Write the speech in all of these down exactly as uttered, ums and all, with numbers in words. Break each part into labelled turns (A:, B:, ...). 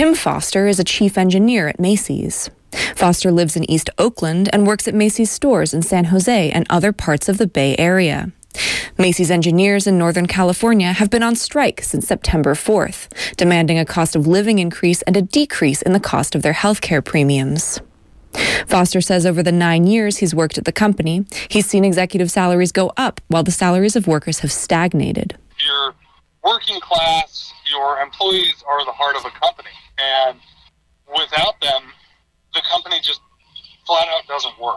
A: Tim Foster is a chief engineer at Macy's. Foster lives in East Oakland and works at Macy's stores in San Jose and other parts of the Bay Area. Macy's engineers in Northern California have been on strike since September fourth, demanding a cost of living increase and a decrease in the cost of their healthcare premiums. Foster says over the nine years he's worked at the company, he's seen executive salaries go up while the salaries of workers have stagnated.
B: You're working class, your employees are the heart of a company, and without them, the company just flat out doesn't work.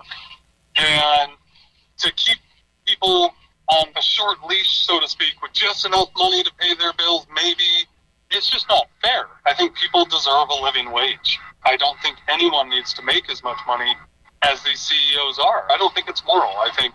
B: And to keep people on a short leash, so to speak, with just enough money to pay their bills, maybe, it's just not fair. I think people deserve a living wage. I don't think anyone needs to make as much money as these C E Os are. I don't think it's moral. I think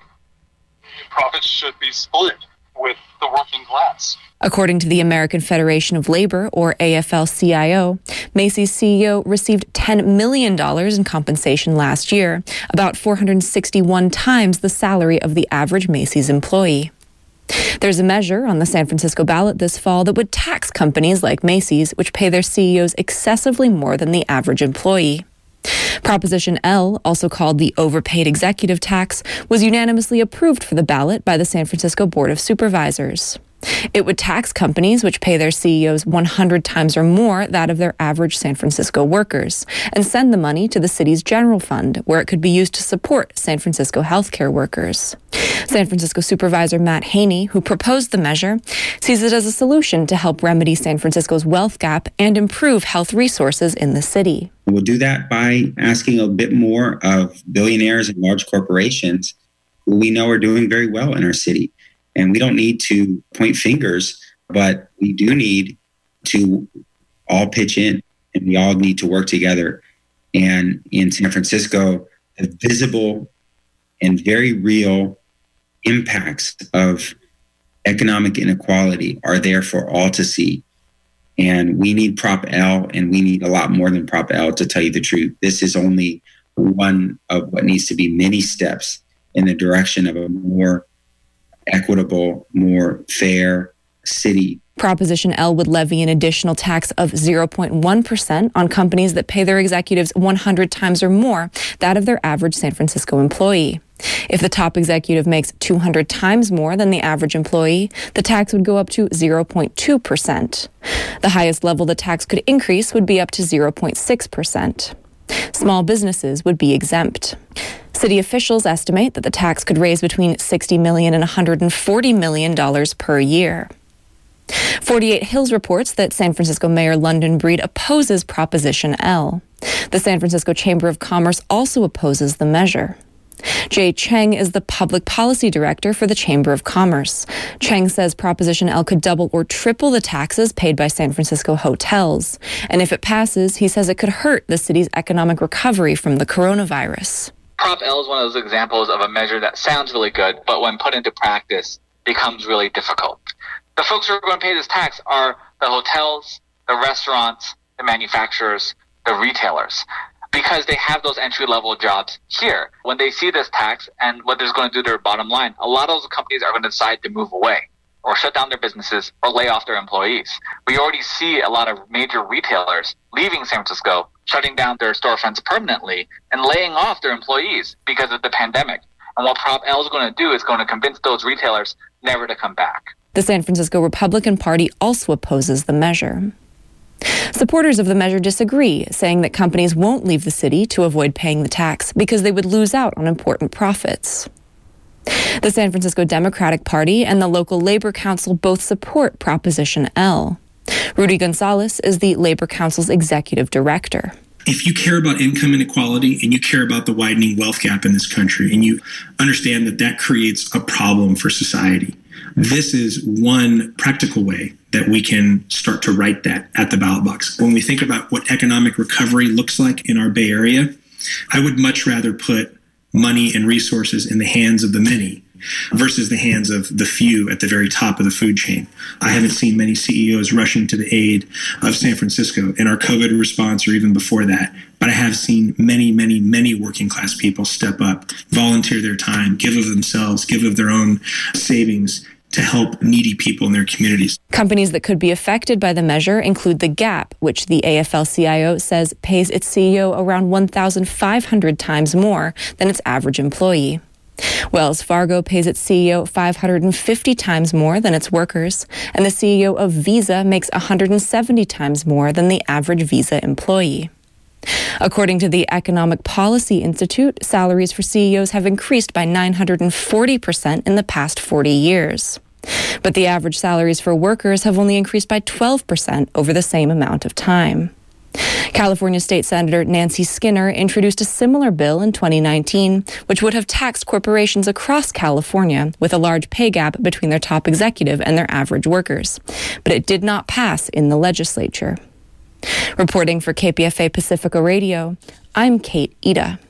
B: profits should be split with the working class.
A: According to the American Federation of Labor, or A F L C I O, Macy's C E O received ten million dollars in compensation last year, about four hundred sixty-one times the salary of the average Macy's employee. There's a measure on the San Francisco ballot this fall that would tax companies like Macy's, which pay their C E Os excessively more than the average employee. Proposition L, also called the overpaid executive tax, was unanimously approved for the ballot by the San Francisco Board of Supervisors. It would tax companies which pay their C E Os one hundred times or more that of their average San Francisco workers, and send the money to the city's general fund, where it could be used to support San Francisco healthcare workers. San Francisco Supervisor Matt Haney, who proposed the measure, sees it as a solution to help remedy San Francisco's wealth gap and improve health resources in the city.
C: We'll do that by asking a bit more of billionaires and large corporations who we know are doing very well in our city. And we don't need to point fingers, but we do need to all pitch in, and we all need to work together. And in San Francisco, the visible and very real impacts of economic inequality are there for all to see. And we need Prop L, and we need a lot more than Prop L, to tell you the truth. This is only one of what needs to be many steps in the direction of a more equitable, more fair city.
A: Proposition L would levy an additional tax of zero point one percent on companies that pay their executives one hundred times or more that of their average San Francisco employee. If the top executive makes two hundred times more than the average employee, the tax would go up to zero point two percent. The highest level the tax could increase would be up to zero point six percent. Small businesses would be exempt. City officials estimate that the tax could raise between sixty million dollars and one hundred forty million dollars per year. forty-eight Hills reports that San Francisco Mayor London Breed opposes Proposition L. The San Francisco Chamber of Commerce also opposes the measure. Jay Cheng is the public policy director for the Chamber of Commerce. Cheng says Proposition L could double or triple the taxes paid by San Francisco hotels. And if it passes, he says it could hurt the city's economic recovery from the coronavirus.
D: Prop L is one of those examples of a measure that sounds really good, but when put into practice, becomes really difficult. The folks who are going to pay this tax are the hotels, the restaurants, the manufacturers, the retailers, because they have those entry-level jobs here. When they see this tax and what it's going to do to their bottom line, a lot of those companies are going to decide to move away or shut down their businesses or lay off their employees. We already see a lot of major retailers leaving San Francisco, shutting down their storefronts permanently and laying off their employees because of the pandemic. And what Prop L is going to do is going to convince those retailers never to come back.
A: The San Francisco Republican Party also opposes the measure. Supporters of the measure disagree, saying that companies won't leave the city to avoid paying the tax because they would lose out on important profits. The San Francisco Democratic Party and the local Labor Council both support Proposition L. Rudy Gonzalez is the Labor Council's executive director.
E: If you care about income inequality and you care about the widening wealth gap in this country, and you understand that that creates a problem for society, this is one practical way that we can start to write that at the ballot box. When we think about what economic recovery looks like in our Bay Area, I would much rather put money and resources in the hands of the many versus the hands of the few at the very top of the food chain. I haven't seen many C E Os rushing to the aid of San Francisco in our COVID response or even before that. But I have seen many, many, many working class people step up, volunteer their time, give of themselves, give of their own savings to help needy people in their communities.
A: Companies that could be affected by the measure include The Gap, which the A F L C I O says pays its C E O around one thousand five hundred times more than its average employee. Wells Fargo pays its C E O five hundred fifty times more than its workers, and the C E O of Visa makes one hundred seventy times more than the average Visa employee. According to the Economic Policy Institute, salaries for C E Os have increased by nine hundred forty percent in the past forty years. But the average salaries for workers have only increased by twelve percent over the same amount of time. California State Senator Nancy Skinner introduced a similar bill in twenty nineteen, which would have taxed corporations across California with a large pay gap between their top executive and their average workers. But it did not pass in the legislature. Reporting for K P F A Pacifica Radio, I'm Kate Ida.